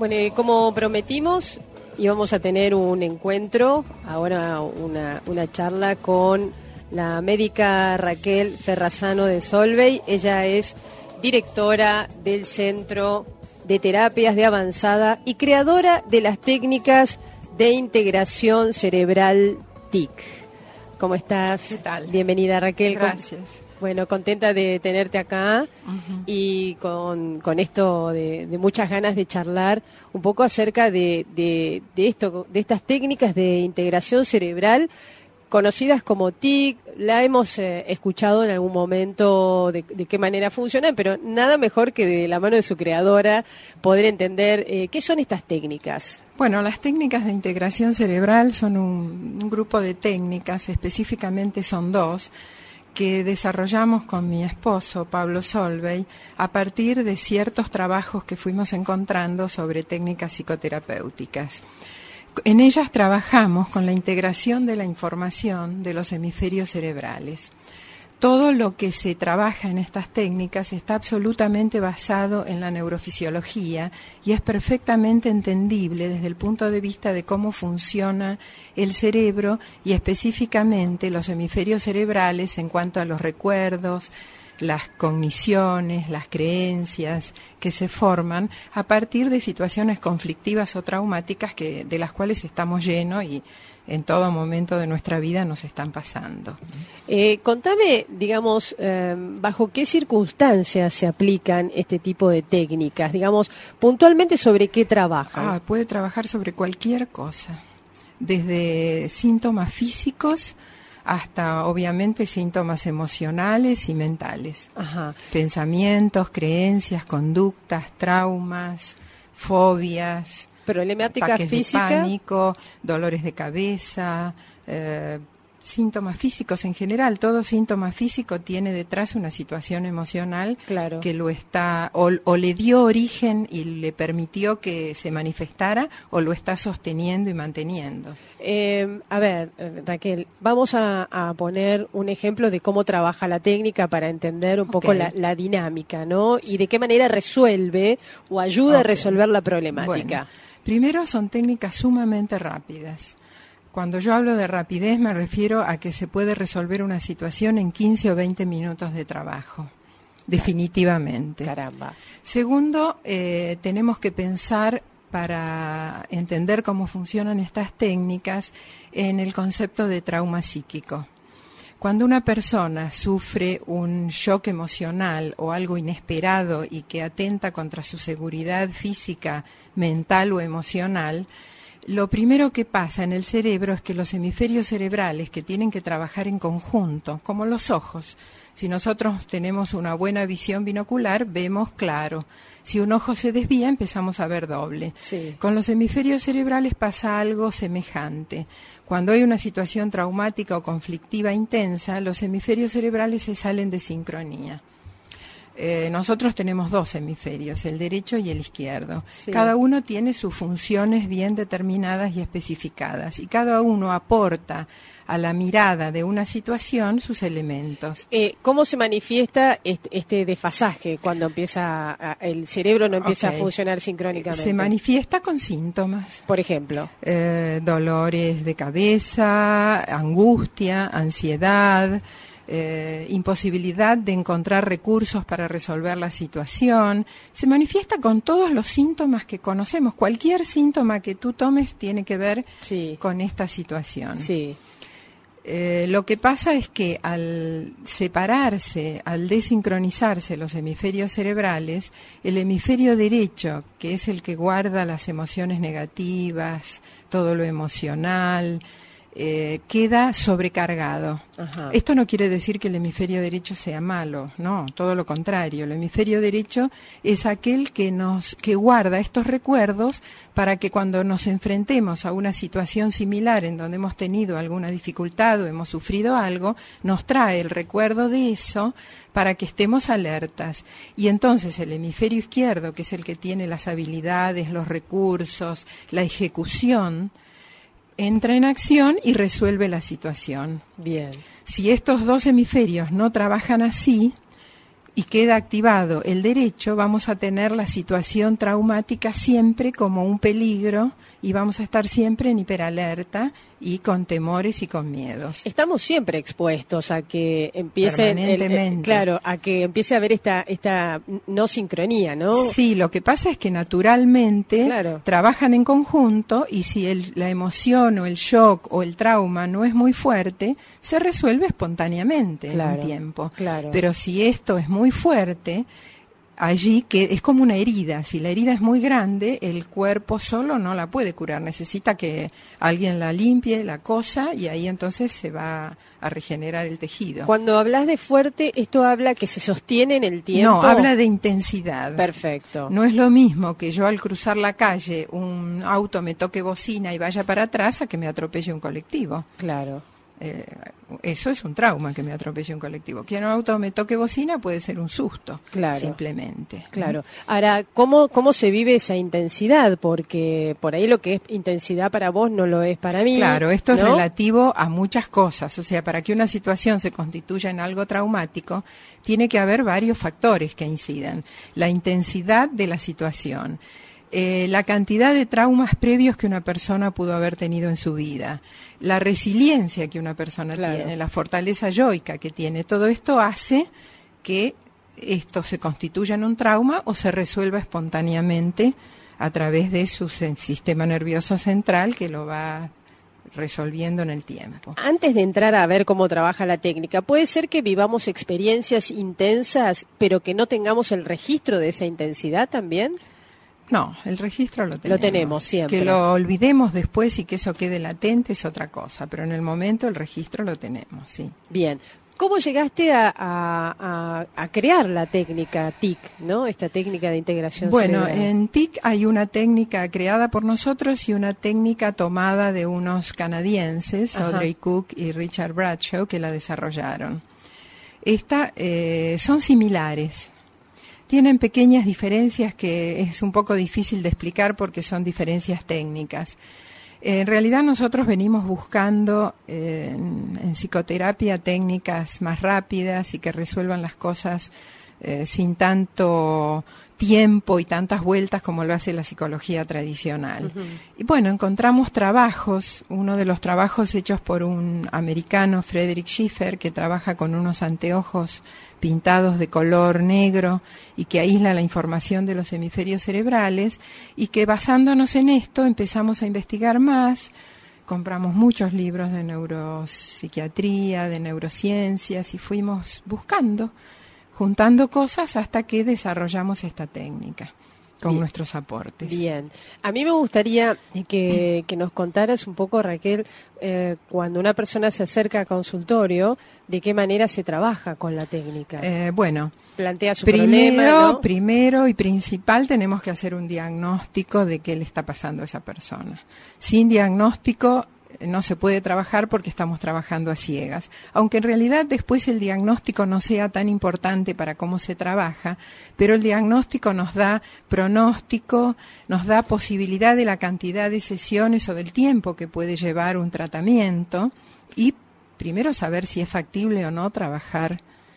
Bueno, y como prometimos, íbamos a tener un encuentro, ahora una charla con la médica Raquel Ferrazano de Solvay. Ella es directora del Centro de Terapias de Avanzada y creadora de las técnicas de integración cerebral TIC. ¿Cómo estás? ¿Qué tal? Bienvenida, Raquel. Gracias. Bueno, contenta de tenerte acá y con esto de muchas ganas de charlar un poco acerca de esto, de estas técnicas de integración cerebral conocidas como TIC. La hemos escuchado en algún momento de qué manera funcionan, pero nada mejor que de la mano de su creadora poder entender qué son estas técnicas. Bueno, las técnicas de integración cerebral son un grupo de técnicas, específicamente son dos, que desarrollamos con mi esposo, Pablo Solvay, a partir de ciertos trabajos que fuimos encontrando sobre técnicas psicoterapéuticas. En ellas trabajamos con la integración de la información de los hemisferios cerebrales. Todo lo que se trabaja en estas técnicas está absolutamente basado en la neurofisiología y es perfectamente entendible desde el punto de vista de cómo funciona el cerebro y específicamente los hemisferios cerebrales en cuanto a los recuerdos, las cogniciones, las creencias que se forman a partir de situaciones conflictivas o traumáticas de las cuales estamos llenos y en todo momento de nuestra vida nos están pasando. Contame, digamos, bajo qué circunstancias se aplican este tipo de técnicas, digamos, puntualmente sobre qué trabajan. Puede trabajar sobre cualquier cosa, desde síntomas físicos hasta, obviamente, síntomas emocionales y mentales. Ajá. Pensamientos, creencias, conductas, traumas, fobias, problemática ataques física, de pánico, dolores de cabeza, síntomas físicos en general. Todo síntoma físico tiene detrás una situación emocional, claro, que lo está o le dio origen y le permitió que se manifestara o lo está sosteniendo y manteniendo. A ver, Raquel, vamos a poner un ejemplo de cómo trabaja la técnica para entender un poco la dinámica, ¿no? Y de qué manera resuelve o ayuda a resolver la problemática. Bueno, primero, son técnicas sumamente rápidas. Cuando yo hablo de rapidez me refiero a que se puede resolver una situación en 15 o 20 minutos de trabajo, definitivamente. Caramba. Segundo, tenemos que pensar, para entender cómo funcionan estas técnicas, en el concepto de trauma psíquico. Cuando una persona sufre un shock emocional o algo inesperado y que atenta contra su seguridad física, mental o emocional, lo primero que pasa en el cerebro es que los hemisferios cerebrales, que tienen que trabajar en conjunto, como los ojos, si nosotros tenemos una buena visión binocular, vemos claro. Si un ojo se desvía, empezamos a ver doble. Sí. Con los hemisferios cerebrales pasa algo semejante. Cuando hay una situación traumática o conflictiva intensa, los hemisferios cerebrales se salen de sincronía. Nosotros tenemos dos hemisferios, el derecho y el izquierdo. Sí. Cada uno tiene sus funciones bien determinadas y especificadas, y cada uno aporta a la mirada de una situación sus elementos. ¿Cómo se manifiesta este desfasaje cuando el cerebro no empieza a funcionar sincrónicamente? Se manifiesta con síntomas. Por ejemplo, dolores de cabeza, angustia, ansiedad, imposibilidad de encontrar recursos para resolver la situación. Se manifiesta con todos los síntomas que conocemos. Cualquier síntoma que tú tomes tiene que ver con esta situación. Sí. Lo que pasa es que al separarse, al desincronizarse los hemisferios cerebrales, el hemisferio derecho, que es el que guarda las emociones negativas, todo lo emocional, queda sobrecargado. Ajá. Esto no quiere decir que el hemisferio derecho sea malo, no, todo lo contrario. El hemisferio derecho es aquel que guarda estos recuerdos para que cuando nos enfrentemos a una situación similar en donde hemos tenido alguna dificultad o hemos sufrido algo, nos trae el recuerdo de eso para que estemos alertas. Y entonces el hemisferio izquierdo, que es el que tiene las habilidades, los recursos, la ejecución, entra en acción y resuelve la situación. Bien. Si estos dos hemisferios no trabajan así, y queda activado el derecho, vamos a tener la situación traumática siempre como un peligro y vamos a estar siempre en hiperalerta y con temores y con miedos. Estamos siempre expuestos a que empiece a que empiece a haber esta no sincronía, ¿no? Sí, lo que pasa es que naturalmente trabajan en conjunto y si la emoción o el shock o el trauma no es muy fuerte, se resuelve espontáneamente en un tiempo. Pero si esto es muy fuerte, allí que es como una herida. Si la herida es muy grande, el cuerpo solo no la puede curar. Necesita que alguien la limpie, la cosa, y ahí entonces se va a regenerar el tejido. Cuando hablas de fuerte, ¿esto habla que se sostiene en el tiempo? No, habla de intensidad. Perfecto. No es lo mismo que yo al cruzar la calle, un auto me toque bocina y vaya para atrás a que me atropelle un colectivo. Claro. Eso es un trauma, que me atropelle un colectivo. Que un auto me toque bocina puede ser un susto, simplemente. Claro. Ahora, ¿cómo se vive esa intensidad? Porque por ahí lo que es intensidad para vos no lo es para mí. Claro, esto es relativo a muchas cosas. O sea, para que una situación se constituya en algo traumático, tiene que haber varios factores que inciden. La intensidad de la situación. La cantidad de traumas previos que una persona pudo haber tenido en su vida, la resiliencia que una persona tiene, la fortaleza yoica que tiene, todo esto hace que esto se constituya en un trauma o se resuelva espontáneamente a través de su sistema nervioso central que lo va resolviendo en el tiempo. Antes de entrar a ver cómo trabaja la técnica, ¿puede ser que vivamos experiencias intensas pero que no tengamos el registro de esa intensidad también? No, el registro lo tenemos. Lo tenemos siempre. Que lo olvidemos después y que eso quede latente es otra cosa, pero en el momento el registro lo tenemos, sí. Bien. ¿Cómo llegaste a crear la técnica TIC, ¿no? Esta técnica de integración cerebral. Bueno, en TIC hay una técnica creada por nosotros y una técnica tomada de unos canadienses, Audrey Cook y Richard Bradshaw, que la desarrollaron. Son similares. Tienen pequeñas diferencias que es un poco difícil de explicar porque son diferencias técnicas. En realidad nosotros venimos buscando en psicoterapia técnicas más rápidas y que resuelvan las cosas sin tanto tiempo y tantas vueltas como lo hace la psicología tradicional. Y bueno, encontramos trabajos, uno de los trabajos hechos por un americano, Frederick Schiffer, que trabaja con unos anteojos pintados de color negro y que aísla la información de los hemisferios cerebrales, y que basándonos en esto empezamos a investigar más. Compramos muchos libros de neuropsiquiatría, de neurociencias, y fuimos buscando, juntando cosas hasta que desarrollamos esta técnica con nuestros aportes. Bien. A mí me gustaría que nos contaras un poco, Raquel, cuando una persona se acerca a consultorio, de qué manera se trabaja con la técnica. Bueno, plantea su problema, ¿no? Primero y principal tenemos que hacer un diagnóstico de qué le está pasando a esa persona. Sin diagnóstico no se puede trabajar porque estamos trabajando a ciegas. Aunque en realidad después el diagnóstico no sea tan importante para cómo se trabaja, pero el diagnóstico nos da pronóstico, nos da posibilidad de la cantidad de sesiones o del tiempo que puede llevar un tratamiento, y primero saber si es factible o no trabajar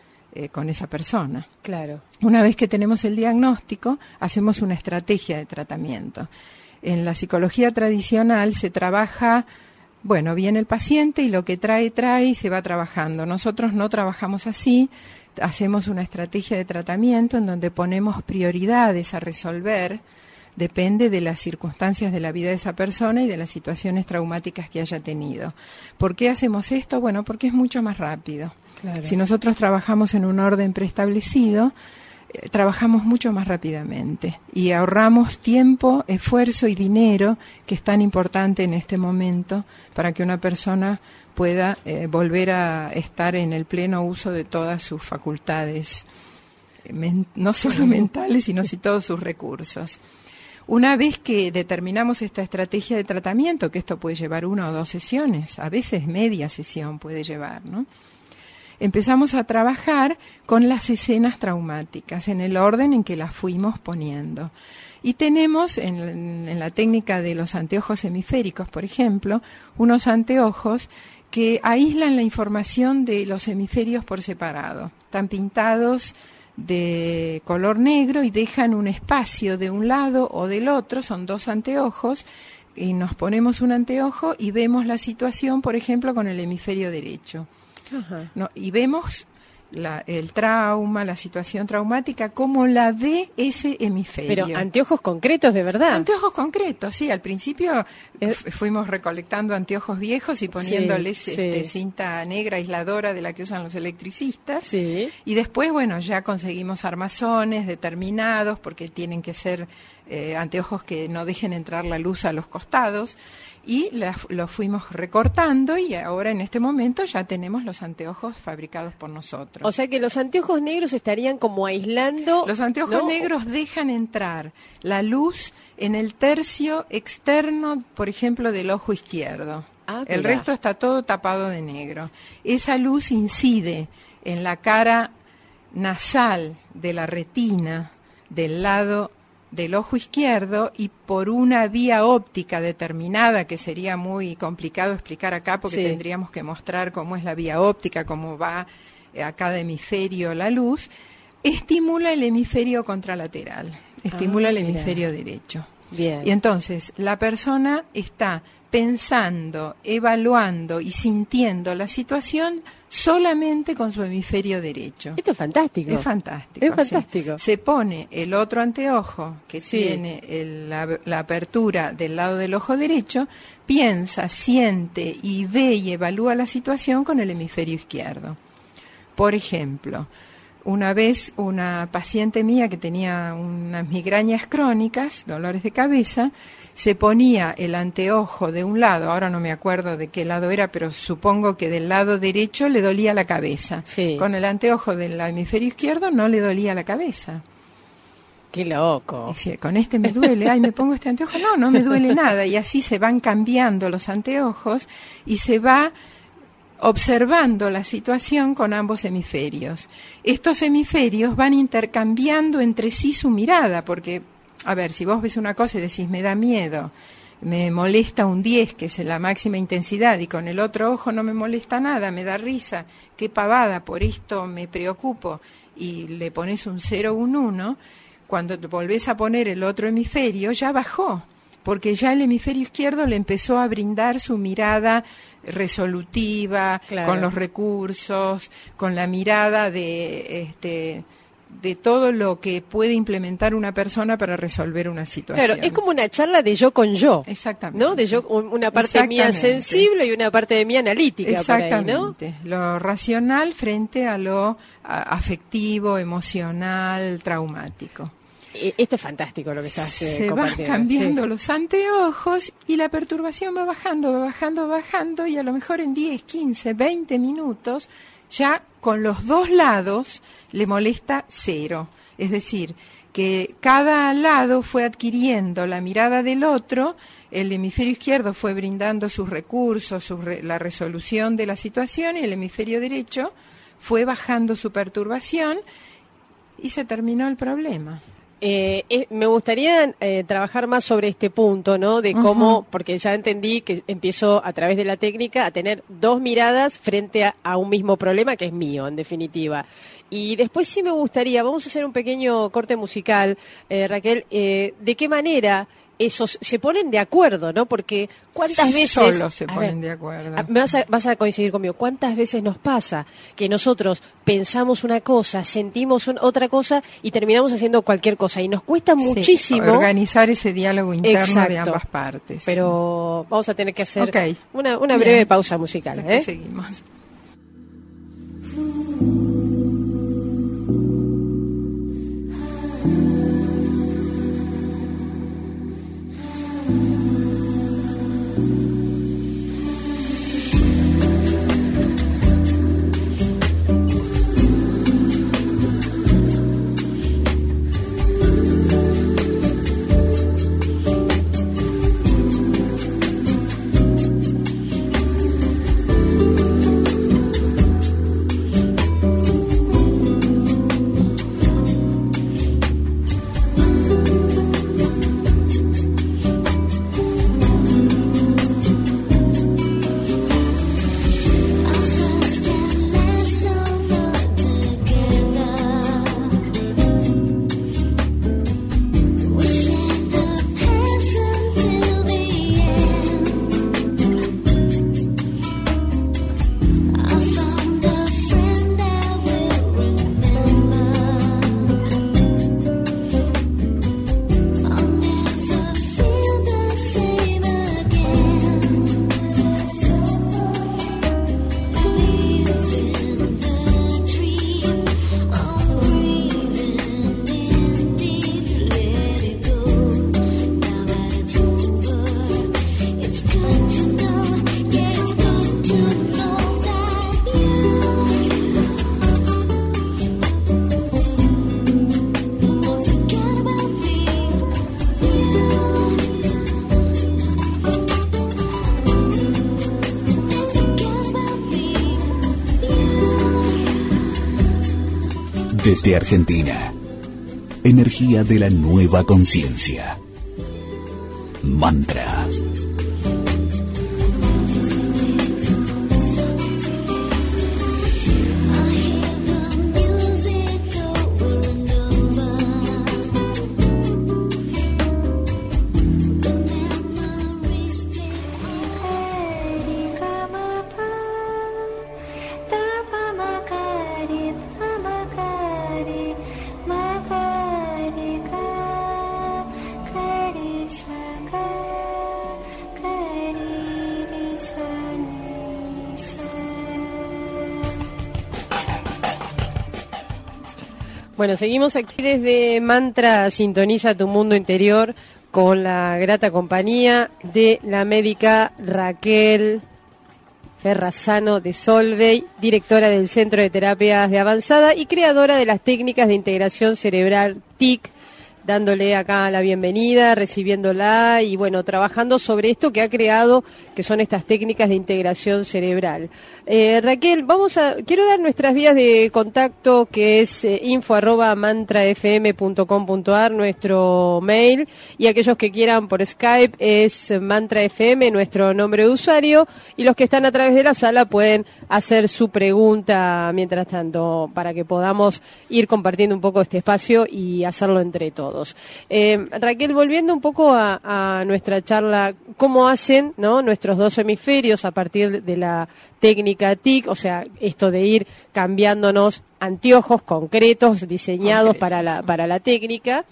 con esa persona. Claro. Una vez que tenemos el diagnóstico, hacemos una estrategia de tratamiento. En la psicología tradicional se trabaja, bueno, viene el paciente y lo que trae y se va trabajando. Nosotros no trabajamos así, hacemos una estrategia de tratamiento en donde ponemos prioridades a resolver, depende de las circunstancias de la vida de esa persona y de las situaciones traumáticas que haya tenido. ¿Por qué hacemos esto? Bueno, porque es mucho más rápido. Claro. Si nosotros trabajamos en un orden preestablecido, trabajamos mucho más rápidamente y ahorramos tiempo, esfuerzo y dinero, que es tan importante en este momento para que una persona pueda volver a estar en el pleno uso de todas sus facultades, no solo mentales, sino todos sus recursos. Una vez que determinamos esta estrategia de tratamiento, que esto puede llevar 1 o 2 sesiones, a veces media sesión puede llevar, ¿no? Empezamos a trabajar con las escenas traumáticas en el orden en que las fuimos poniendo. Y tenemos en la técnica de los anteojos hemisféricos, por ejemplo, unos anteojos que aíslan la información de los hemisferios por separado. Están pintados de color negro y dejan un espacio de un lado o del otro, son 2 anteojos, y nos ponemos un anteojo y vemos la situación, por ejemplo, con el hemisferio derecho. Ajá. No, y vemos el trauma, la situación traumática, cómo la ve ese hemisferio. Pero anteojos concretos, de verdad. Anteojos concretos, sí. Al principio fuimos recolectando anteojos viejos y poniéndoles cinta negra aisladora de la que usan los electricistas. Sí. Y después, bueno, ya conseguimos armazones determinados, porque tienen que ser anteojos que no dejen entrar la luz a los costados. Y los fuimos recortando y ahora en este momento ya tenemos los anteojos fabricados por nosotros. O sea que los anteojos negros estarían como aislando... Los anteojos negros dejan entrar la luz en el tercio externo, por ejemplo, del ojo izquierdo. El resto está todo tapado de negro. Esa luz incide en la cara nasal de la retina del lado del ojo izquierdo y por una vía óptica determinada, que sería muy complicado explicar acá porque tendríamos que mostrar cómo es la vía óptica, cómo va a cada hemisferio la luz, estimula el hemisferio contralateral, estimula el hemisferio derecho. Bien. Y entonces la persona está pensando, evaluando y sintiendo la situación solamente con su hemisferio derecho. Esto es fantástico. Es fantástico. Es fantástico. Sí. Se pone el otro anteojo que tiene la apertura del lado del ojo derecho, piensa, siente y ve y evalúa la situación con el hemisferio izquierdo. Por ejemplo, una vez una paciente mía que tenía unas migrañas crónicas, dolores de cabeza, se ponía el anteojo de un lado, ahora no me acuerdo de qué lado era, pero supongo que del lado derecho le dolía la cabeza. Sí. Con el anteojo del hemisferio izquierdo no le dolía la cabeza. ¡Qué loco! Decía, con este me duele, ay, me pongo este anteojo, no me duele nada. Y así se van cambiando los anteojos y se va observando la situación con ambos hemisferios. Estos hemisferios van intercambiando entre sí su mirada, porque, a ver, si vos ves una cosa y decís, me da miedo, me molesta un 10, que es la máxima intensidad, y con el otro ojo no me molesta nada, me da risa, qué pavada, por esto me preocupo, y le pones un 0 o un 1, cuando te volvés a poner el otro hemisferio, ya bajó, porque ya el hemisferio izquierdo le empezó a brindar su mirada resolutiva, claro, con los recursos, con la mirada de todo lo que puede implementar una persona para resolver una situación. Claro, es como una charla de yo con yo. Exactamente. ¿No? De yo, una parte mía sensible y una parte de mí analítica. Exactamente. Por ahí, ¿no? Lo racional frente a lo afectivo, emocional, traumático. Esto es fantástico lo que estás se compartiendo. van cambiando los anteojos y la perturbación va bajando y a lo mejor en 10, 15, 20 minutos ya con los dos lados le molesta 0. Es decir, que cada lado fue adquiriendo la mirada del otro, el hemisferio izquierdo fue brindando sus recursos, la resolución de la situación y el hemisferio derecho fue bajando su perturbación y se terminó el problema. Me gustaría trabajar más sobre este punto, ¿no? De cómo, porque ya entendí que empiezo a través de la técnica a tener dos miradas frente a un mismo problema que es mío, en definitiva. Y después sí me gustaría, vamos a hacer un pequeño corte musical, Raquel, ¿de qué manera esos se ponen de acuerdo, ¿no? Porque ¿cuántas veces... Solo se ponen de acuerdo. Vas a coincidir conmigo. ¿Cuántas veces nos pasa que nosotros pensamos una cosa, sentimos otra cosa y terminamos haciendo cualquier cosa? Y nos cuesta muchísimo... organizar ese diálogo interno. Exacto, de ambas partes. Pero vamos a tener que hacer una Bien. breve pausa musical. Seguimos. Desde Argentina, energía de la nueva conciencia. Mantra. Bueno, seguimos aquí desde Mantra Sintoniza tu Mundo Interior con la grata compañía de la médica Raquel Ferrazano de Solvay, directora del Centro de Terapias de Avanzada y creadora de las técnicas de integración cerebral TIC, dándole acá la bienvenida, recibiéndola y bueno, trabajando sobre esto que ha creado, que son estas técnicas de integración cerebral. Raquel, quiero dar nuestras vías de contacto, que es info@mantrafm.com.ar, nuestro mail, y aquellos que quieran por Skype es mantrafm, nuestro nombre de usuario, y los que están a través de la sala pueden hacer su pregunta mientras tanto, para que podamos ir compartiendo un poco este espacio y hacerlo entre todos. Raquel, volviendo un poco a nuestra charla, ¿cómo hacen, no, nuestros dos hemisferios a partir de la técnica TIC? O sea, esto de ir cambiándonos anteojos concretos diseñados para la técnica,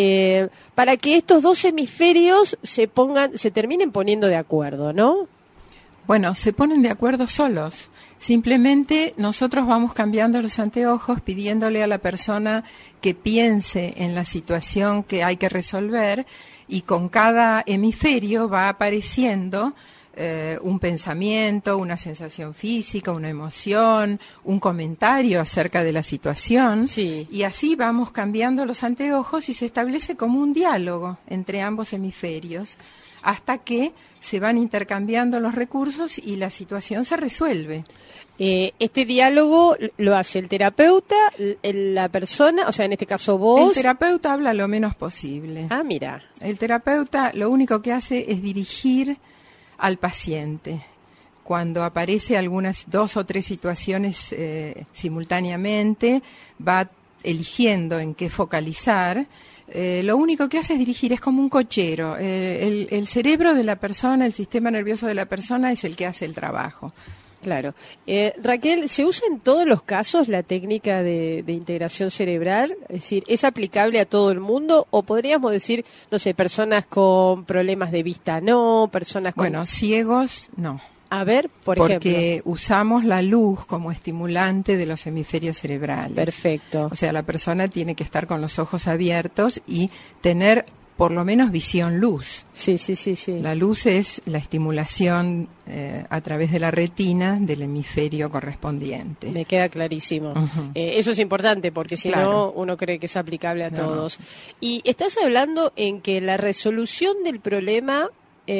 para que estos dos hemisferios se terminen poniendo de acuerdo, ¿no? Bueno, se ponen de acuerdo solos. Simplemente nosotros vamos cambiando los anteojos, pidiéndole a la persona que piense en la situación que hay que resolver, y con cada hemisferio va apareciendo un pensamiento, una sensación física, una emoción, un comentario acerca de la situación, sí. Y así vamos cambiando los anteojos y se establece como un diálogo entre ambos hemisferios, hasta que se van intercambiando los recursos y la situación se resuelve. Este diálogo lo hace el terapeuta, la persona, o sea, en este caso vos. El terapeuta habla lo menos posible. Ah, mira. El terapeuta lo único que hace es dirigir al paciente. Cuando aparece algunas 2 o 3 situaciones simultáneamente, va eligiendo en qué focalizar. Lo único que hace es dirigir, es como un cochero. El cerebro de la persona, el sistema nervioso de la persona es el que hace el trabajo. Claro. Raquel, ¿se usa en todos los casos la técnica de integración cerebral? Es decir, ¿es aplicable a todo el mundo? ¿O podríamos decir, no sé, personas con problemas de vista no, personas con... Bueno, ciegos no. A ver, ejemplo. Porque usamos la luz como estimulante de los hemisferios cerebrales. Perfecto. O sea, la persona tiene que estar con los ojos abiertos y tener por lo menos visión luz. Sí. La luz es la estimulación a través de la retina del hemisferio correspondiente. Me queda clarísimo. Uh-huh. Eso es importante, porque si no, uno cree que es aplicable a todos. Y estás hablando en que la resolución del problema,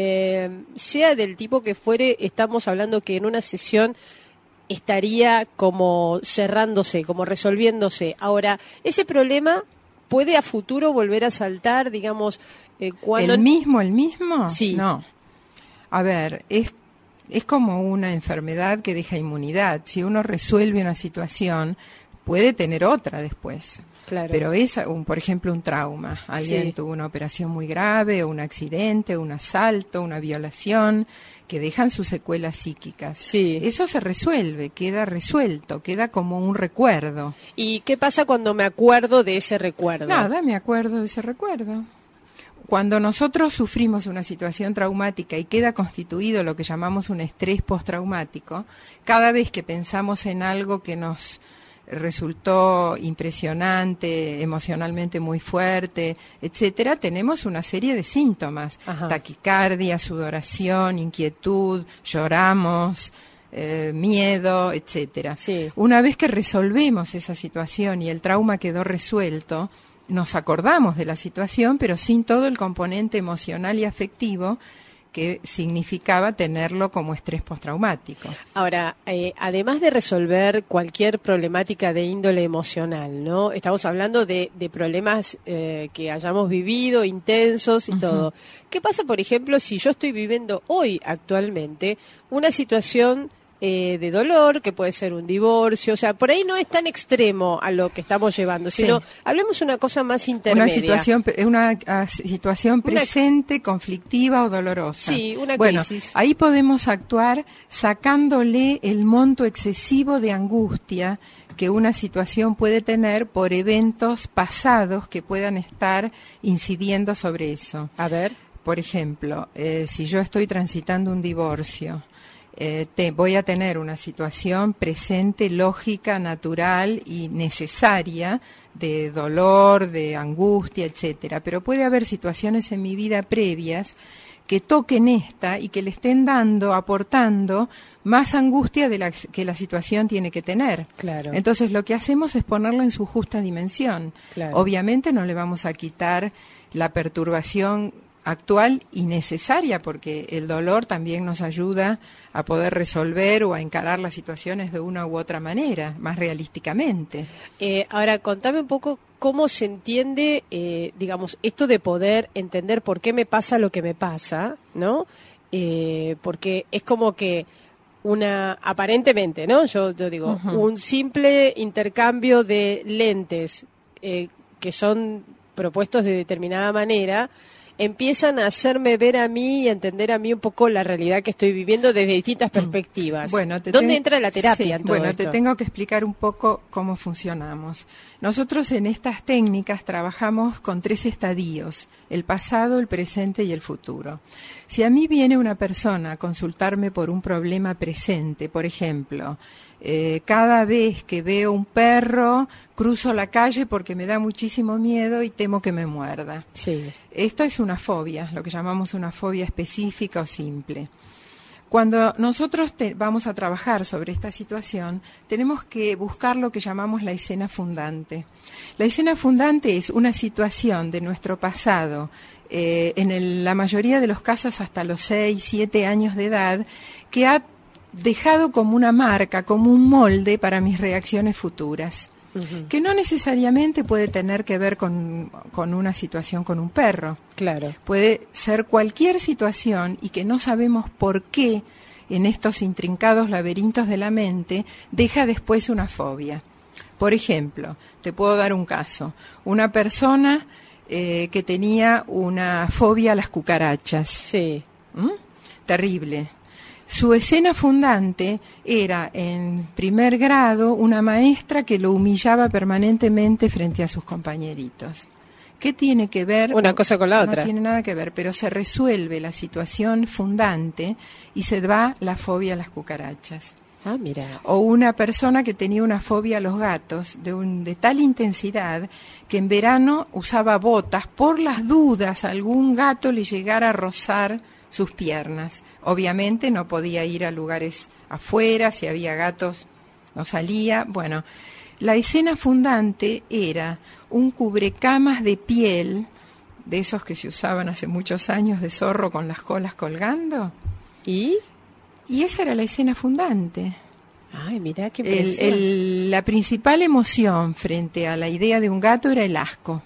sea del tipo que fuere, estamos hablando que en una sesión estaría como cerrándose, como resolviéndose. Ahora, ese problema puede a futuro volver a saltar, digamos, cuando... ¿El mismo? Sí. No. A ver, es como una enfermedad que deja inmunidad. Si uno resuelve una situación, puede tener otra después. Claro. Pero es, por ejemplo, un trauma. Alguien tuvo una operación muy grave, o un accidente, un asalto, una violación, que dejan sus secuelas psíquicas. Sí. Eso se resuelve, queda resuelto, queda como un recuerdo. ¿Y qué pasa cuando me acuerdo de ese recuerdo? Nada, me acuerdo de ese recuerdo. Cuando nosotros sufrimos una situación traumática y queda constituido lo que llamamos un estrés postraumático, cada vez que pensamos en algo que nos resultó impresionante, emocionalmente muy fuerte, etcétera, tenemos una serie de síntomas: Ajá. Taquicardia, sudoración, inquietud, lloramos, miedo, etcétera. Sí. Una vez que resolvemos esa situación y el trauma quedó resuelto, nos acordamos de la situación, pero sin todo el componente emocional y afectivo que significaba tenerlo como estrés postraumático. Ahora, además de resolver cualquier problemática de índole emocional, ¿no? Estamos hablando de problemas que hayamos vivido, intensos y todo. ¿Qué pasa, por ejemplo, si yo estoy viviendo hoy, actualmente, una situación de dolor, que puede ser un divorcio, o sea, por ahí no es tan extremo a lo que estamos llevando, sino hablemos una cosa más intermedia. Una situación presente, conflictiva o dolorosa. Sí, una crisis. Bueno, ahí podemos actuar sacándole el monto excesivo de angustia que una situación puede tener por eventos pasados que puedan estar incidiendo sobre eso. A ver. Por ejemplo, si yo estoy transitando un divorcio, voy a tener una situación presente, lógica, natural y necesaria de dolor, de angustia, etcétera. Pero puede haber situaciones en mi vida previas que toquen esta y que le estén aportando más angustia de que la situación tiene que tener. Claro. Entonces lo que hacemos es ponerlo en su justa dimensión. Claro. Obviamente no le vamos a quitar la perturbación actual y necesaria, porque el dolor también nos ayuda a poder resolver o a encarar las situaciones de una u otra manera, más realísticamente. Ahora, contame un poco cómo se entiende, digamos, esto de poder entender por qué me pasa lo que me pasa, ¿no? Porque es como que aparentemente, ¿no? Yo digo, un simple intercambio de lentes que son propuestos de determinada manera, empiezan a hacerme ver a mí y a entender a mí un poco la realidad que estoy viviendo desde distintas perspectivas. Bueno, ¿Dónde entra la terapia en todo esto? Te tengo que explicar un poco cómo funcionamos. Nosotros en estas técnicas trabajamos con 3 estadios: el pasado, el presente y el futuro. Si a mí viene una persona a consultarme por un problema presente, por ejemplo, cada vez que veo un perro, cruzo la calle porque me da muchísimo miedo y temo que me muerda. Sí. Esto es una fobia, lo que llamamos una fobia específica o simple. Cuando nosotros vamos a trabajar sobre esta situación, tenemos que buscar lo que llamamos la escena fundante. La escena fundante es una situación de nuestro pasado, la mayoría de los casos hasta los 6, 7 años de edad, que ha dejado como una marca, como un molde para mis reacciones futuras, que no necesariamente puede tener que ver con una situación con un perro. Claro. Puede ser cualquier situación y que no sabemos por qué en estos intrincados laberintos de la mente deja después una fobia. Por ejemplo, te puedo dar un caso. Una persona que tenía una fobia a las cucarachas. Sí. Terrible. Su escena fundante era, en primer grado, una maestra que lo humillaba permanentemente frente a sus compañeritos. ¿Qué tiene que ver? Una cosa con la otra. No tiene nada que ver, pero se resuelve la situación fundante y se va la fobia a las cucarachas. Ah, mira. O una persona que tenía una fobia a los gatos de tal intensidad que en verano usaba botas por las dudas algún gato le llegara a rozar sus piernas. Obviamente no podía ir a lugares afuera, si había gatos no salía. Bueno, la escena fundante era un cubrecamas de piel, de esos que se usaban hace muchos años, de zorro con las colas colgando. ¿Y esa era la escena fundante. Ay, mira qué impresión. La principal emoción frente a la idea de un gato era el asco.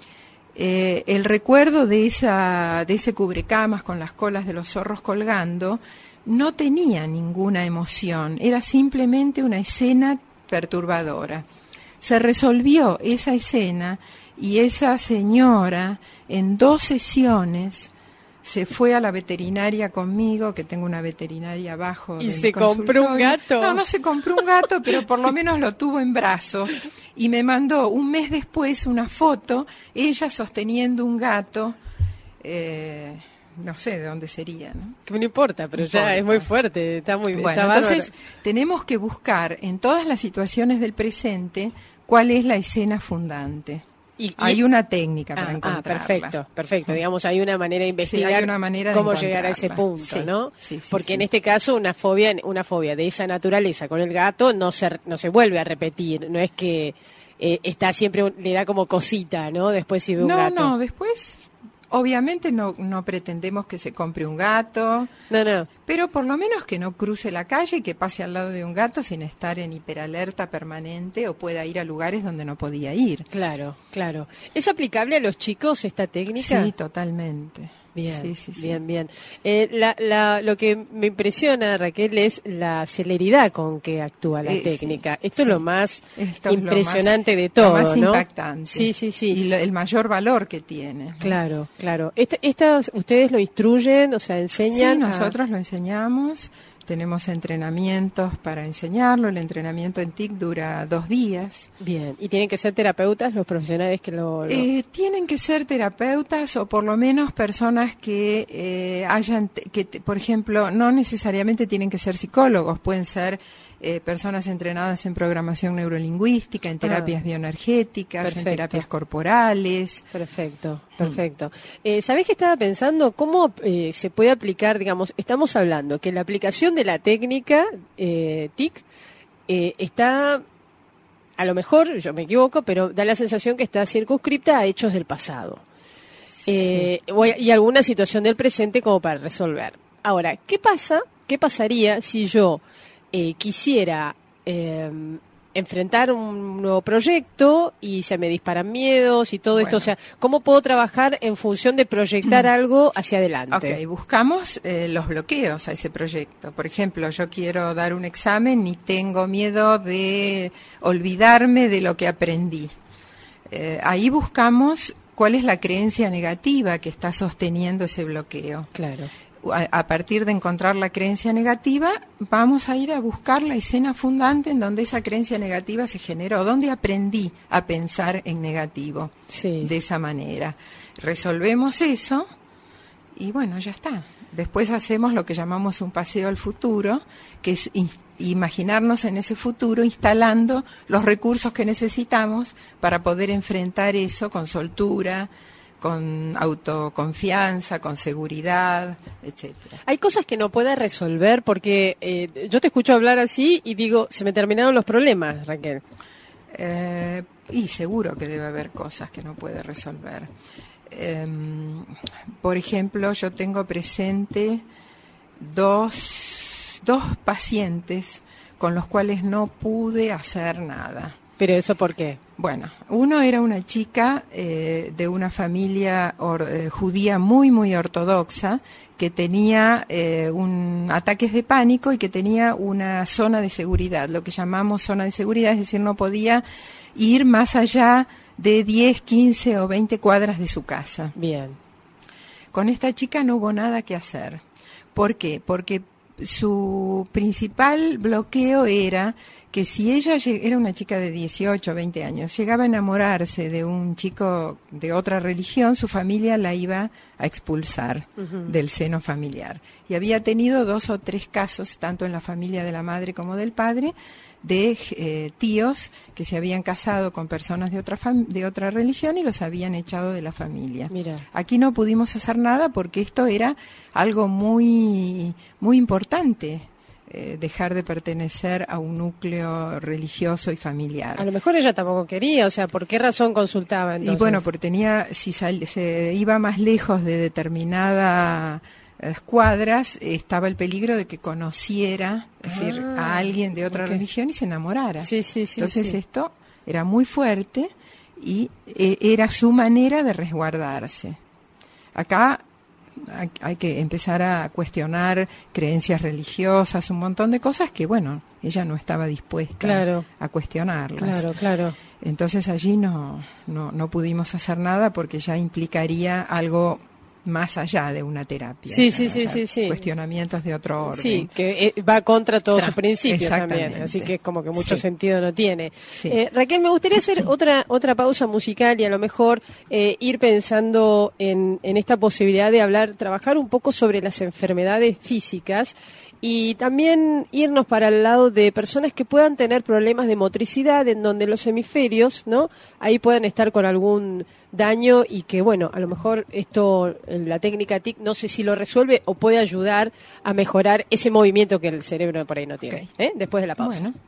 El recuerdo de ese cubrecamas con las colas de los zorros colgando no tenía ninguna emoción, era simplemente una escena perturbadora. Se resolvió esa escena y esa señora en 2 sesiones se fue a la veterinaria conmigo, que tengo una veterinaria abajo. ¿Y se compró un gato? No se compró un gato, pero por lo menos lo tuvo en brazos. Y me mandó un mes después una foto, ella sosteniendo un gato, no sé de dónde sería, ¿no? Que no importa, pero ya es muy fuerte, está muy bien. Bueno, entonces tenemos que buscar en todas las situaciones del presente cuál es la escena fundante. Hay una técnica para encontrarla. Perfecto. Digamos, hay una manera de investigar hay una manera cómo llegar a ese punto, ¿no? Porque en este caso una fobia de esa naturaleza con el gato no se vuelve a repetir. No es que está siempre, le da como cosita, ¿no? Después si ve un gato. No, después Obviamente no pretendemos que se compre un gato, No. pero por lo menos que no cruce la calle y que pase al lado de un gato sin estar en hiperalerta permanente o pueda ir a lugares donde no podía ir. Claro. ¿Es aplicable a los chicos esta técnica? Sí, totalmente. Bien, Sí. bien. Lo que me impresiona, Raquel, es la celeridad con que actúa la técnica. Esto es lo más impresionante de todo, lo más ¿no? impactante. Sí. Y el mayor valor que tiene, ¿no? Claro. ¿Ustedes lo instruyen, o sea, enseñan? Sí, nosotros lo enseñamos. Tenemos entrenamientos para enseñarlo. El entrenamiento en TIC dura 2 días. Bien. ¿Y tienen que ser terapeutas los profesionales que lo...? Tienen que ser terapeutas o por lo menos personas que por ejemplo, no necesariamente tienen que ser psicólogos, pueden ser personas entrenadas en programación neurolingüística, en terapias bioenergéticas, perfecto. en terapias corporales. Perfecto. ¿Sabés que estaba pensando? ¿Cómo se puede aplicar, digamos, estamos hablando que la aplicación de la técnica TIC está, a lo mejor, yo me equivoco, pero da la sensación que está circunscripta a hechos del pasado. Y alguna situación del presente como para resolver. Ahora, ¿qué pasaría si yo quisiera enfrentar un nuevo proyecto y se me disparan miedos y todo esto? O sea, ¿cómo puedo trabajar en función de proyectar algo hacia adelante? Ok, buscamos los bloqueos a ese proyecto. Por ejemplo, yo quiero dar un examen y tengo miedo de olvidarme de lo que aprendí. Ahí buscamos cuál es la creencia negativa que está sosteniendo ese bloqueo. Claro. A partir de encontrar la creencia negativa, vamos a ir a buscar la escena fundante en donde esa creencia negativa se generó, donde aprendí a pensar en negativo de esa manera. Resolvemos eso y bueno, ya está. Después hacemos lo que llamamos un paseo al futuro, que es imaginarnos en ese futuro instalando los recursos que necesitamos para poder enfrentar eso con soltura, con autoconfianza, con seguridad, etcétera. Hay cosas que no pueda resolver porque yo te escucho hablar así y digo, se me terminaron los problemas, Raquel. Y seguro que debe haber cosas que no puede resolver. Por ejemplo, yo tengo presente dos pacientes con los cuales no pude hacer nada. ¿Pero eso por qué? Bueno, uno era una chica de una familia judía muy ortodoxa que tenía ataques de pánico y que tenía una zona de seguridad, lo que llamamos zona de seguridad, es decir, no podía ir más allá de 10, 15 o 20 cuadras de su casa. Bien. Con esta chica no hubo nada que hacer. ¿Por qué? Porque su principal bloqueo era que si ella era una chica de 18 o 20 años, llegaba a enamorarse de un chico de otra religión, su familia la iba a expulsar del seno familiar. Y había tenido 2 o 3 casos, tanto en la familia de la madre como del padre, de tíos que se habían casado con personas de otra religión y los habían echado de la familia. Mira. Aquí no pudimos hacer nada porque esto era algo muy importante, dejar de pertenecer a un núcleo religioso y familiar. A lo mejor ella tampoco quería, o sea, ¿por qué razón consultaba entonces? Y bueno, porque si se iba más lejos de determinada cuadras, estaba el peligro de que conociera, es decir, a alguien de otra religión y se enamorara. Sí. Entonces esto era muy fuerte y era su manera de resguardarse. Acá hay que empezar a cuestionar creencias religiosas, un montón de cosas que, bueno, ella no estaba dispuesta a cuestionarlas. Claro. Entonces allí no pudimos hacer nada porque ya implicaría algo más allá de una terapia. Sí. Cuestionamientos de otro orden. Sí, que va contra todos sus principios también, así que como que mucho sentido no tiene. Sí. Raquel, me gustaría hacer otra pausa musical y a lo mejor ir pensando en esta posibilidad de trabajar un poco sobre las enfermedades físicas y también irnos para el lado de personas que puedan tener problemas de motricidad en donde los hemisferios, ¿no? Ahí puedan estar con algún daño y que, bueno, a lo mejor la técnica TIC, no sé si lo resuelve o puede ayudar a mejorar ese movimiento que el cerebro por ahí no tiene. Okay. Después de la pausa. Bueno.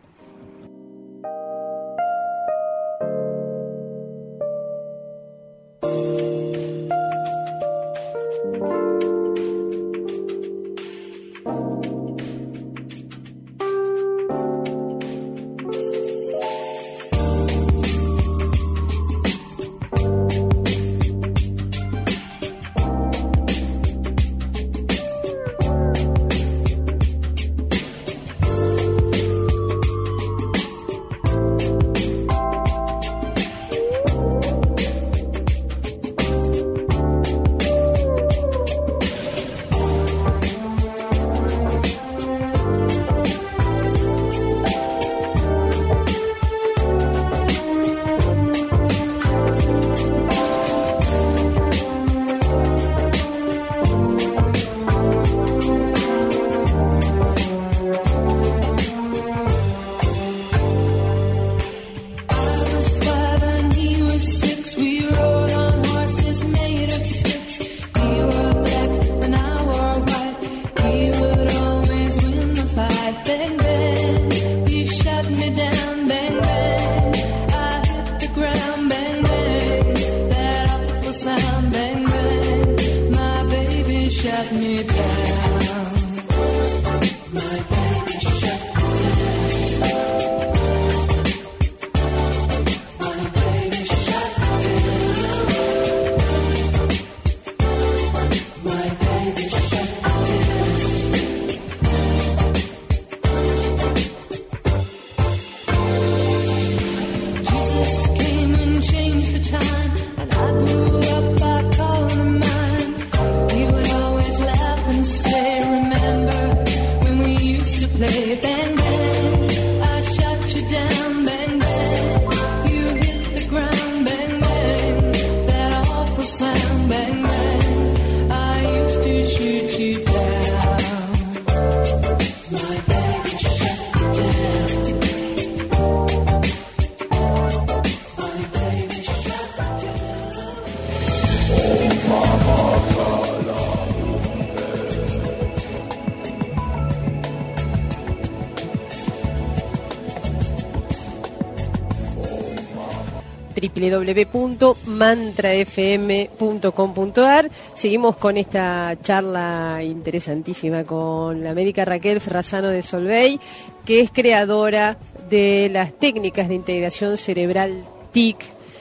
www.mantrafm.com.ar. Seguimos con esta charla interesantísima con la médica Raquel Ferrazano de Solvay, que es creadora de las técnicas de integración cerebral TIC.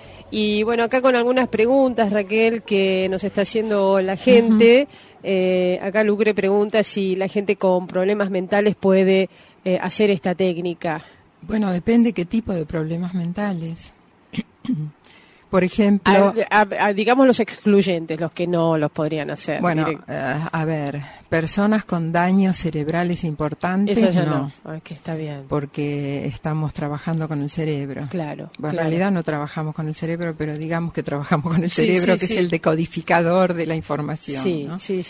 Y bueno, acá con algunas preguntas, Raquel, que nos está haciendo la gente. Acá Lucre pregunta si la gente con problemas mentales puede hacer esta técnica. Bueno, depende qué tipo de problemas mentales. Por ejemplo, digamos los excluyentes, los que no los podrían hacer. Bueno, a ver, personas con daños cerebrales importantes, eso ya no. Que está bien. Porque estamos trabajando con el cerebro. Claro. Bueno, claro. En realidad no trabajamos con el cerebro, pero digamos que trabajamos con el cerebro, que es el decodificador de la información. Sí, ¿no? sí.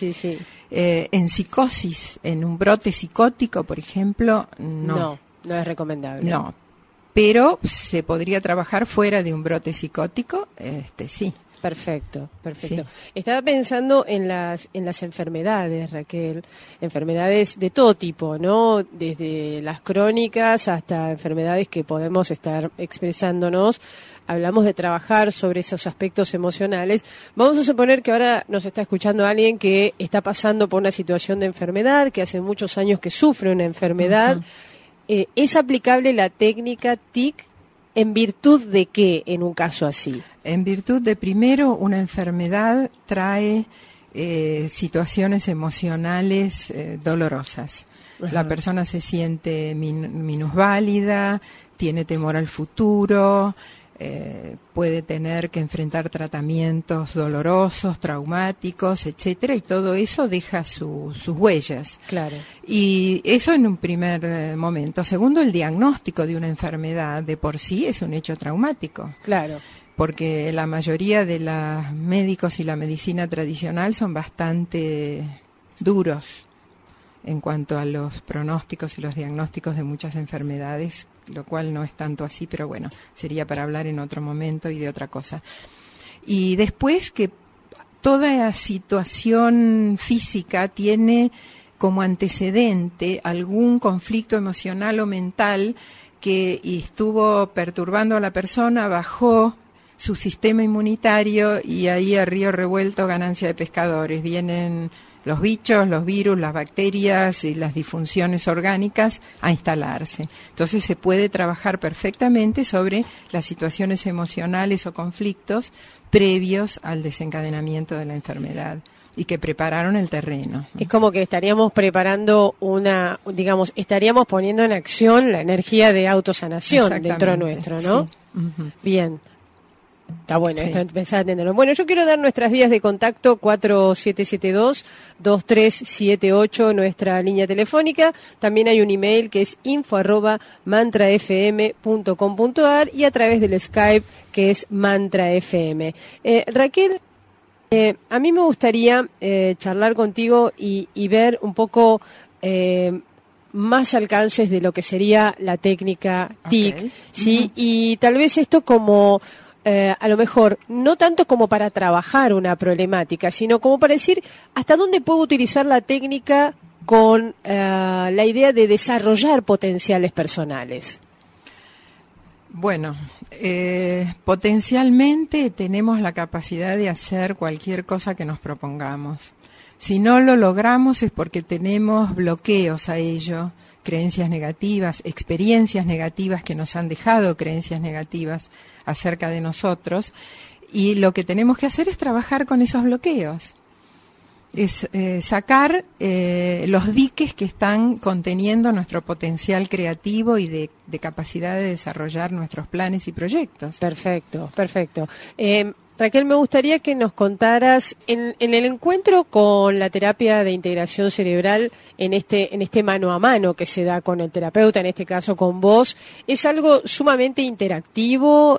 En psicosis, en un brote psicótico, por ejemplo, no. No es recomendable. No. Pero se podría trabajar fuera de un brote psicótico, sí. Perfecto. Sí. Estaba pensando en las enfermedades, Raquel, enfermedades de todo tipo, ¿no? Desde las crónicas hasta enfermedades que podemos estar expresándonos. Hablamos de trabajar sobre esos aspectos emocionales. Vamos a suponer que ahora nos está escuchando alguien que está pasando por una situación de enfermedad, que hace muchos años que sufre una enfermedad. Uh-huh. ¿Es aplicable la técnica TIC en virtud de qué en un caso así? En virtud de, primero, una enfermedad trae situaciones emocionales dolorosas. Ajá. La persona se siente minusválida, tiene temor al futuro, puede tener que enfrentar tratamientos dolorosos, traumáticos, etcétera, y todo eso deja sus huellas. Claro. Y eso en un primer momento. Segundo, el diagnóstico de una enfermedad de por sí es un hecho traumático. Claro. Porque la mayoría de los médicos y la medicina tradicional son bastante duros en cuanto a los pronósticos y los diagnósticos de muchas enfermedades, lo cual no es tanto así, pero bueno, sería para hablar en otro momento y de otra cosa. Y después que toda situación física tiene como antecedente algún conflicto emocional o mental que estuvo perturbando a la persona, bajó su sistema inmunitario y ahí a río revuelto ganancia de pescadores. Vienen los bichos, los virus, las bacterias y las disfunciones orgánicas a instalarse. Entonces se puede trabajar perfectamente sobre las situaciones emocionales o conflictos previos al desencadenamiento de la enfermedad y que prepararon el terreno. Es como que estaríamos preparando estaríamos poniendo en acción la energía de autosanación dentro nuestro, ¿no? Sí. Uh-huh. Bien. Está bueno, sí. Esto empezar a entenderlo. Bueno, yo quiero dar nuestras vías de contacto, 4772-2378, nuestra línea telefónica. También hay un email que es info@mantrafm.com.ar y a través del Skype que es mantrafm. Raquel, a mí me gustaría charlar contigo y ver un poco más alcances de lo que sería la técnica TIC, okay. ¿Sí? Uh-huh. Y tal vez esto como... a lo mejor, no tanto como para trabajar una problemática, sino como para decir hasta dónde puedo utilizar la técnica con la idea de desarrollar potenciales personales. Bueno, potencialmente tenemos la capacidad de hacer cualquier cosa que nos propongamos. Si no lo logramos es porque tenemos bloqueos a ello, creencias negativas, experiencias negativas que nos han dejado creencias negativas acerca de nosotros, y lo que tenemos que hacer es trabajar con esos bloqueos, es sacar los diques que están conteniendo nuestro potencial creativo y de capacidad de desarrollar nuestros planes y proyectos. Perfecto. Raquel, me gustaría que nos contaras en el encuentro con la terapia de integración cerebral, en este mano a mano que se da con el terapeuta, en este caso con vos, ¿es algo sumamente interactivo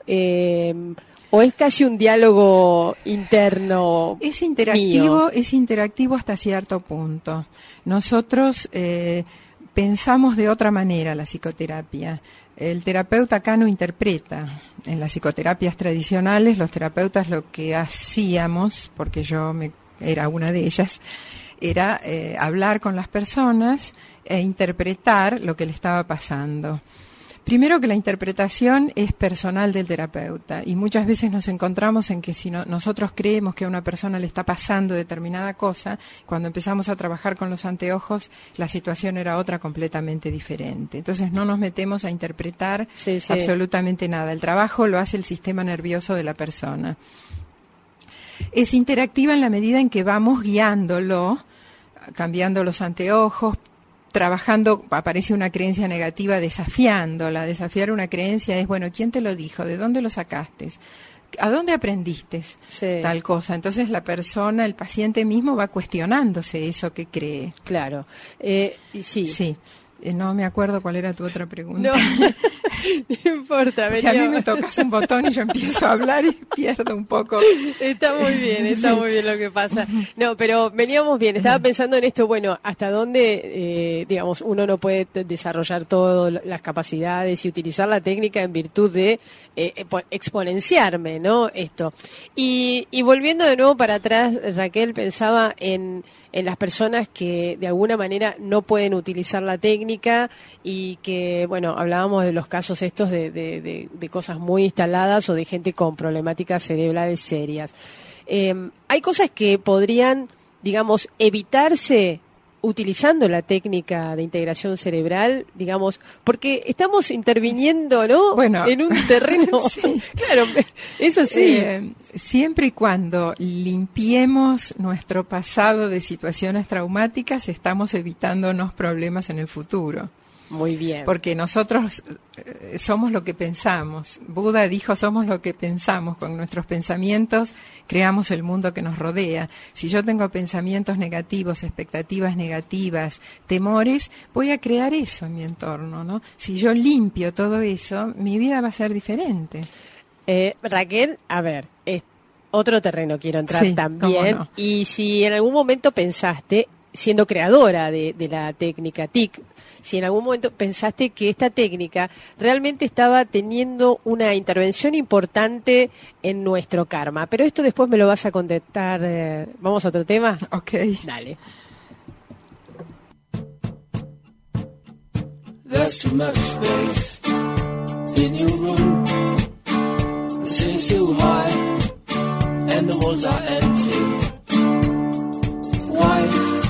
o es casi un diálogo interno? Es interactivo hasta cierto punto. Nosotros pensamos de otra manera la psicoterapia. El terapeuta acá no interpreta. En las psicoterapias tradicionales, los terapeutas lo que hacíamos, porque era una de ellas, era hablar con las personas e interpretar lo que le estaba pasando. Primero que la interpretación es personal del terapeuta y muchas veces nos encontramos en que si nosotros creemos que a una persona le está pasando determinada cosa, cuando empezamos a trabajar con los anteojos la situación era otra completamente diferente. Entonces no nos metemos a interpretar absolutamente nada. El trabajo lo hace el sistema nervioso de la persona. Es interactiva en la medida en que vamos guiándolo, cambiando los anteojos, trabajando, aparece una creencia negativa, desafiándola. Desafiar una creencia es, bueno, ¿quién te lo dijo? ¿De dónde lo sacaste? ¿A dónde aprendiste tal cosa? Entonces la persona, el paciente mismo va cuestionándose eso que cree. Claro. Sí. No me acuerdo cuál era tu otra pregunta. No importa. Porque a mí me tocas un botón y yo empiezo a hablar y pierdo un poco. Está muy bien lo que pasa. No, pero veníamos bien. Estaba pensando en esto, bueno, hasta dónde, uno no puede desarrollar todas las capacidades y utilizar la técnica en virtud de exponenciarme, ¿no? Esto. Y volviendo de nuevo para atrás, Raquel, pensaba en las personas que de alguna manera no pueden utilizar la técnica y que, bueno, hablábamos de los casos estos de cosas muy instaladas o de gente con problemáticas cerebrales serias. Hay cosas que podrían, digamos, evitarse utilizando la técnica de integración cerebral, digamos, porque estamos interviniendo, ¿no? Bueno, en un terreno. Sí. Claro, eso sí. Siempre y cuando limpiemos nuestro pasado de situaciones traumáticas, estamos evitándonos problemas en el futuro. Muy bien. Porque nosotros somos lo que pensamos. Buda dijo, somos lo que pensamos. Con nuestros pensamientos creamos el mundo que nos rodea. Si yo tengo pensamientos negativos, expectativas negativas, temores, voy a crear eso en mi entorno, ¿no? Si yo limpio todo eso, mi vida va a ser diferente. Raquel, a ver, otro terreno quiero entrar también. No. Y si en algún momento pensaste, siendo creadora de la técnica TIC, si en algún momento pensaste que esta técnica realmente estaba teniendo una intervención importante en nuestro karma. Pero esto después me lo vas a contestar. ¿Vamos a otro tema? Ok. Dale. There's too much space in your room. The ceiling's too high and the walls are empty. Why?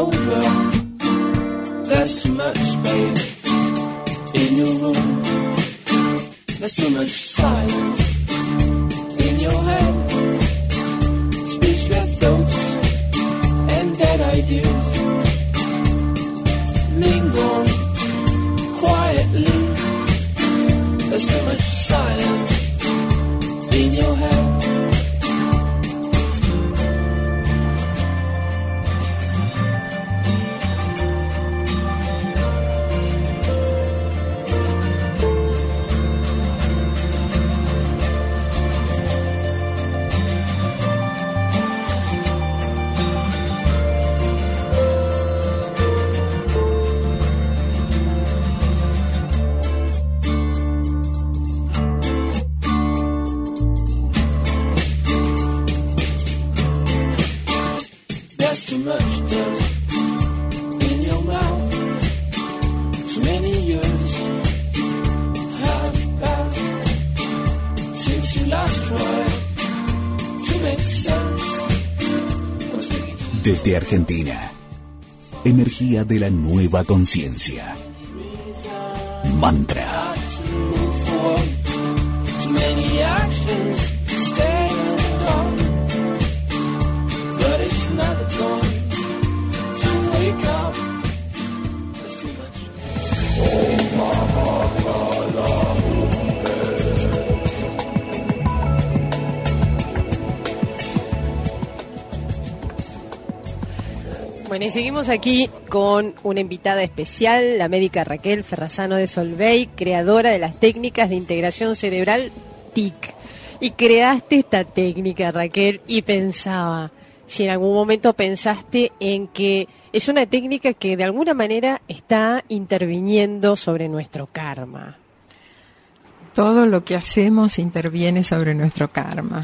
over. There's too much space in your room. There's too much silence in your head. Speechless thoughts and dead ideas mingle quietly. There's too much silence in your head. Too much dust in your mouth. So many years have passed since you last tried to make sense. Desde Argentina, energía de la nueva conciencia. Mantra. Too many actions stay in the dark, but it's not the dawn to wake up. There's too much. Bueno, y seguimos aquí con una invitada especial, la médica Raquel Ferrazano de Solvay, creadora de las técnicas de integración cerebral TIC. Y creaste esta técnica, Raquel, y pensaba, si en algún momento pensaste en que es una técnica que de alguna manera está interviniendo sobre nuestro karma. Todo lo que hacemos interviene sobre nuestro karma.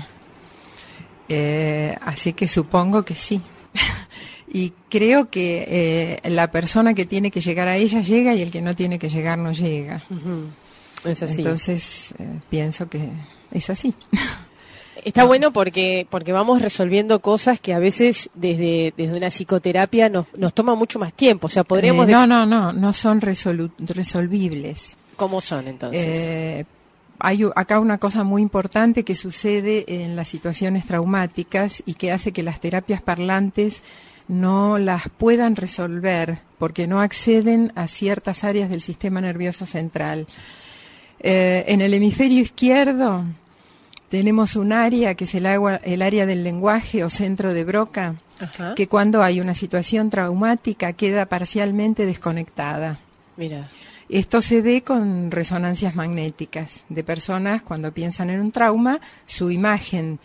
Así que supongo que sí. Y creo que la persona que tiene que llegar a ella llega y el que no tiene que llegar no llega. Uh-huh. Es así. Entonces pienso que es así. Está bueno porque vamos resolviendo cosas que a veces desde una psicoterapia nos toma mucho más tiempo. O sea, podríamos... No son resolvibles. ¿Cómo son entonces? Hay acá una cosa muy importante que sucede en las situaciones traumáticas y que hace que las terapias parlantes no las puedan resolver porque no acceden a ciertas áreas del sistema nervioso central. En el hemisferio izquierdo tenemos un área que es el área del lenguaje o centro de Broca, Ajá. que cuando hay una situación traumática queda parcialmente desconectada. Mira. Esto se ve con resonancias magnéticas de personas cuando piensan en un trauma, su imagen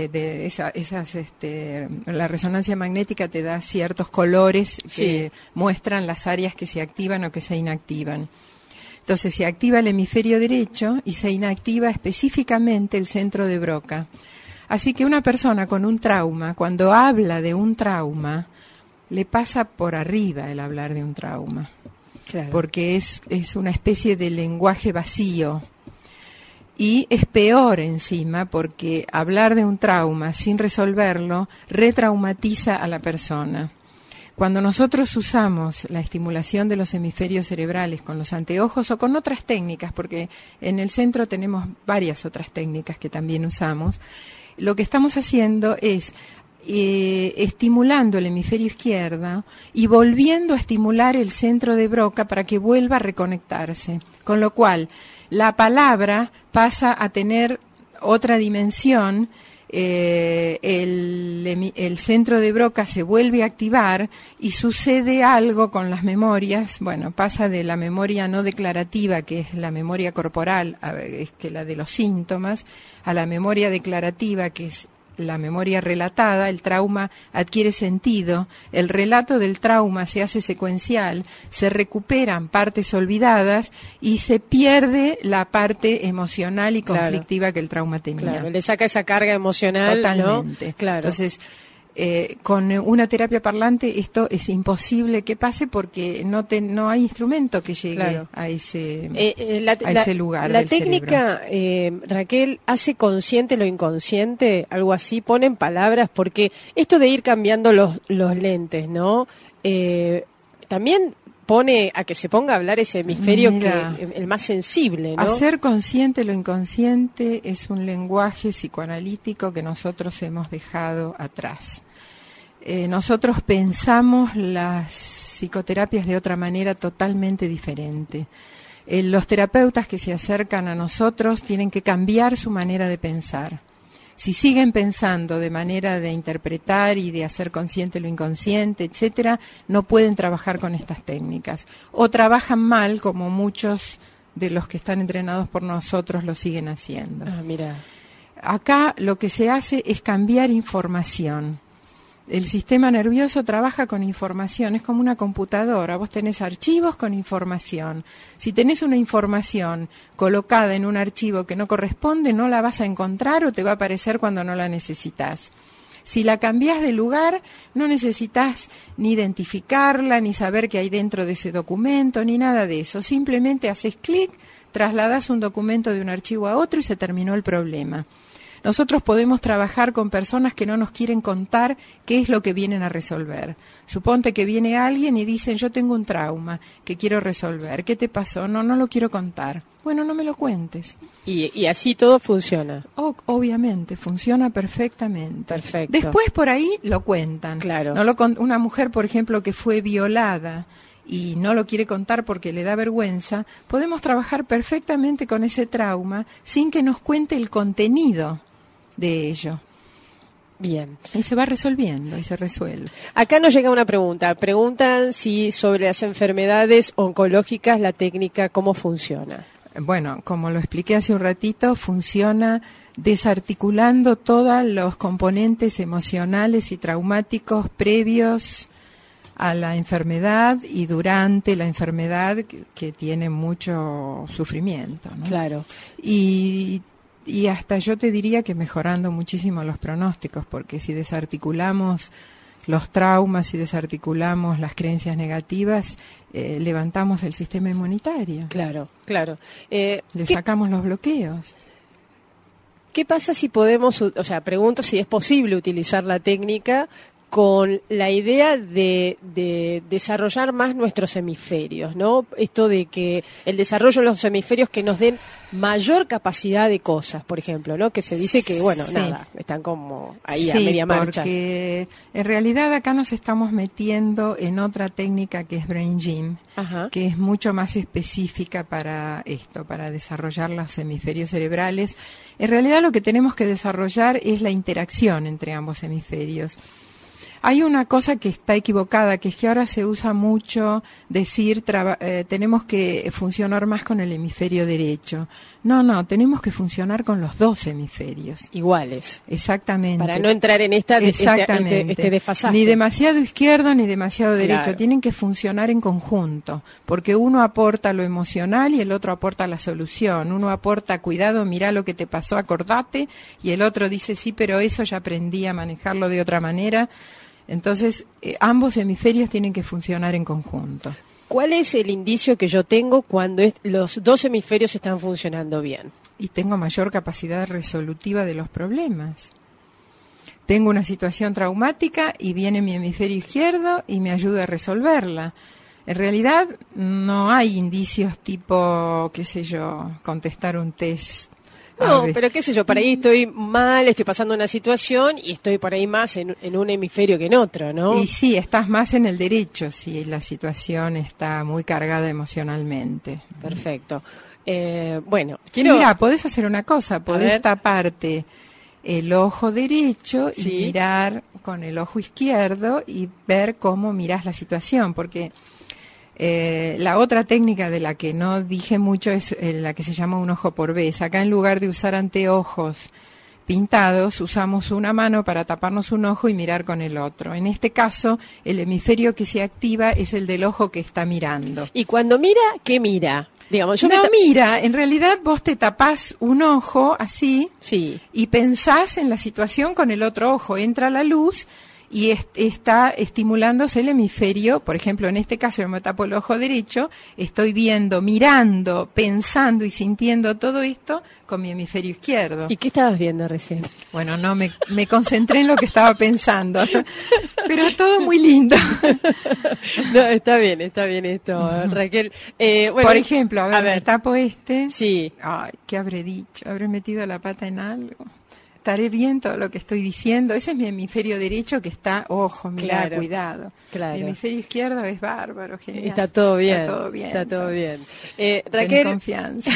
la resonancia magnética te da ciertos colores que muestran las áreas que se activan o que se inactivan. Entonces se activa el hemisferio derecho y se inactiva específicamente el centro de Broca. Así que una persona con un trauma, cuando habla de un trauma, le pasa por arriba el hablar de un trauma. Claro. Porque es una especie de lenguaje vacío. Y es peor encima porque hablar de un trauma sin resolverlo retraumatiza a la persona. Cuando nosotros usamos la estimulación de los hemisferios cerebrales con los anteojos o con otras técnicas, porque en el centro tenemos varias otras técnicas que también usamos, lo que estamos haciendo es estimulando el hemisferio izquierdo y volviendo a estimular el centro de Broca para que vuelva a reconectarse. Con lo cual, la palabra pasa a tener otra dimensión, el centro de Broca se vuelve a activar y sucede algo con las memorias. Bueno, pasa de la memoria no declarativa, que es la memoria corporal, es que la de los síntomas, a la memoria declarativa, que es la memoria relatada. El trauma adquiere sentido, el relato del trauma se hace secuencial, se recuperan partes olvidadas y se pierde la parte emocional y conflictiva que el trauma tenía. Claro, le saca esa carga emocional, totalmente, ¿no? Claro. Entonces, con una terapia parlante esto es imposible que pase porque no hay instrumento que llegue a ese lugar. La del técnica, Raquel, hace consciente lo inconsciente, algo así, pone en palabras, porque esto de ir cambiando los lentes, ¿no? también pone a que se ponga a hablar ese hemisferio Mira, que el más sensible, ¿no? Hacer consciente lo inconsciente es un lenguaje psicoanalítico que nosotros hemos dejado atrás. Nosotros pensamos las psicoterapias de otra manera totalmente diferente. Los terapeutas que se acercan a nosotros tienen que cambiar su manera de pensar. Si siguen pensando de manera de interpretar y de hacer consciente lo inconsciente, etcétera, no pueden trabajar con estas técnicas. O trabajan mal, como muchos de los que están entrenados por nosotros lo siguen haciendo. Ah, mira. Acá lo que se hace es cambiar información. El sistema nervioso trabaja con información, es como una computadora, vos tenés archivos con información. Si tenés una información colocada en un archivo que no corresponde, no la vas a encontrar o te va a aparecer cuando no la necesitas. Si la cambiás de lugar, no necesitas ni identificarla, ni saber qué hay dentro de ese documento, ni nada de eso. Simplemente haces clic, trasladás un documento de un archivo a otro y se terminó el problema. Nosotros podemos trabajar con personas que no nos quieren contar qué es lo que vienen a resolver. Suponte que viene alguien y dicen, yo tengo un trauma que quiero resolver. ¿Qué te pasó? No lo quiero contar. Bueno, no me lo cuentes. Y así todo funciona. Obviamente, funciona perfectamente. Perfecto. Después por ahí lo cuentan. Claro. Una mujer, por ejemplo, que fue violada y no lo quiere contar porque le da vergüenza, podemos trabajar perfectamente con ese trauma sin que nos cuente el contenido de ello. Bien. Y se va resolviendo y se resuelve. Acá nos llega una pregunta. Preguntan si sobre las enfermedades oncológicas la técnica cómo funciona. Bueno, como lo expliqué hace un ratito, funciona desarticulando todos los componentes emocionales y traumáticos previos a la enfermedad y durante la enfermedad que tiene mucho sufrimiento, ¿no? Claro. Y hasta yo te diría que mejorando muchísimo los pronósticos, porque si desarticulamos los traumas y desarticulamos las creencias negativas, levantamos el sistema inmunitario. Claro, claro. Le sacamos los bloqueos. ¿Qué pasa si podemos, o sea, pregunto si es posible utilizar la técnica con la idea de desarrollar más nuestros hemisferios, ¿no? Esto de que el desarrollo de los hemisferios que nos den mayor capacidad de cosas, por ejemplo, ¿no? Que se dice que, bueno, Sí. nada, están como ahí Sí, a media marcha. porque en realidad acá nos estamos metiendo en otra técnica que es Brain Gym, Ajá. que es mucho más específica para esto, para desarrollar los hemisferios cerebrales. En realidad lo que tenemos que desarrollar es la interacción entre ambos hemisferios. Hay una cosa que está equivocada, que es que ahora se usa mucho decir tenemos que funcionar más con el hemisferio derecho. No, tenemos que funcionar con los dos hemisferios. Iguales. Exactamente. Para no entrar en este desfasaje. Ni demasiado izquierdo ni demasiado derecho. Claro. Tienen que funcionar en conjunto, porque uno aporta lo emocional y el otro aporta la solución. Uno aporta, cuidado, mirá lo que te pasó, acordate, y el otro dice, sí, pero eso ya aprendí a manejarlo de otra manera. Entonces, ambos hemisferios tienen que funcionar en conjunto. ¿Cuál es el indicio que yo tengo cuando los dos hemisferios están funcionando bien? Y tengo mayor capacidad resolutiva de los problemas. Tengo una situación traumática y viene mi hemisferio izquierdo y me ayuda a resolverla. En realidad, no hay indicios tipo, qué sé yo, contestar un test. No, pero qué sé yo, por ahí estoy mal, estoy pasando una situación y estoy por ahí más en un hemisferio que en otro, ¿no? Y sí, estás más en el derecho si la situación está muy cargada emocionalmente. Perfecto. Bueno, quiero... Mira, podés hacer una cosa, ver. podés taparte el ojo derecho y Sí. mirar con el ojo izquierdo y ver cómo mirás la situación, porque... la otra técnica de la que no dije mucho es la que se llama un ojo por vez. Acá en lugar de usar anteojos pintados, usamos una mano para taparnos un ojo y mirar con el otro. En este caso, el hemisferio que se activa es el del ojo que está mirando. Y cuando mira, ¿qué mira? Digamos, yo Mira, en realidad vos te tapás un ojo así Sí. y pensás en la situación con el otro ojo. Entra la luz y está estimulándose el hemisferio. Por ejemplo, en este caso yo me tapo el ojo derecho, estoy viendo, mirando, pensando y sintiendo todo esto con mi hemisferio izquierdo. ¿Y qué estabas viendo recién? Bueno, no, me concentré en lo que estaba pensando, pero todo muy lindo. No, está bien esto, Raquel. Bueno, por ejemplo, a ver, me tapo Sí. Ay, ¿qué habré dicho? ¿Habré metido la pata en algo? ¿Estaré bien todo lo que estoy diciendo? Ese es mi hemisferio derecho que está, ojo, mira, Claro, cuidado. claro. Mi hemisferio izquierdo es bárbaro, genial. Está todo bien. Está todo bien. Está todo bien. Ten Raquel, confianza.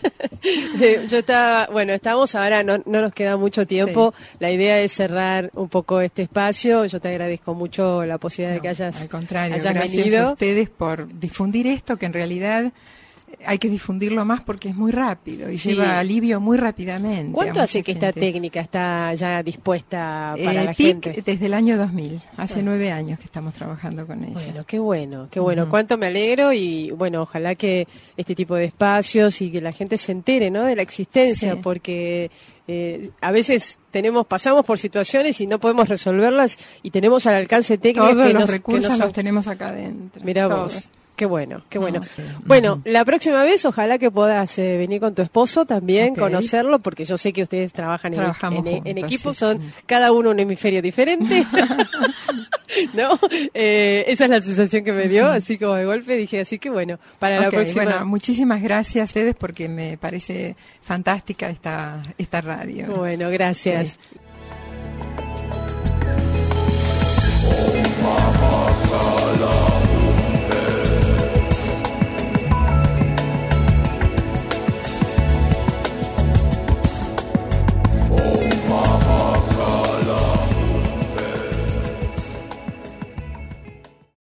Estábamos ahora, no nos queda mucho tiempo. Sí. La idea es cerrar un poco este espacio. Yo te agradezco mucho la posibilidad de que hayas, al contrario, hayas gracias venido. a ustedes por difundir esto, que en realidad hay que difundirlo más porque es muy rápido y lleva alivio muy rápidamente. ¿Cuánto hace que esta técnica está ya dispuesta para la TIC, gente? Desde el año 2000, hace 9 años que estamos trabajando con ella. Bueno, qué bueno, qué bueno. Cuánto me alegro y bueno, ojalá que este tipo de espacios y que la gente se entere, ¿no?, de la existencia, porque a veces pasamos por situaciones y no podemos resolverlas y tenemos al alcance técnico todos que los nos, recursos que los tenemos acá adentro. Mirá vos. Qué bueno, qué bueno. Bueno, la próxima vez ojalá que puedas venir con tu esposo también, conocerlo, porque yo sé que ustedes trabajan en equipo, son cada uno un hemisferio diferente. ¿No? Esa es la sensación que me dio, así como de golpe dije, así que bueno, para la próxima. Bueno, muchísimas gracias a ustedes porque me parece fantástica esta radio. Bueno, gracias.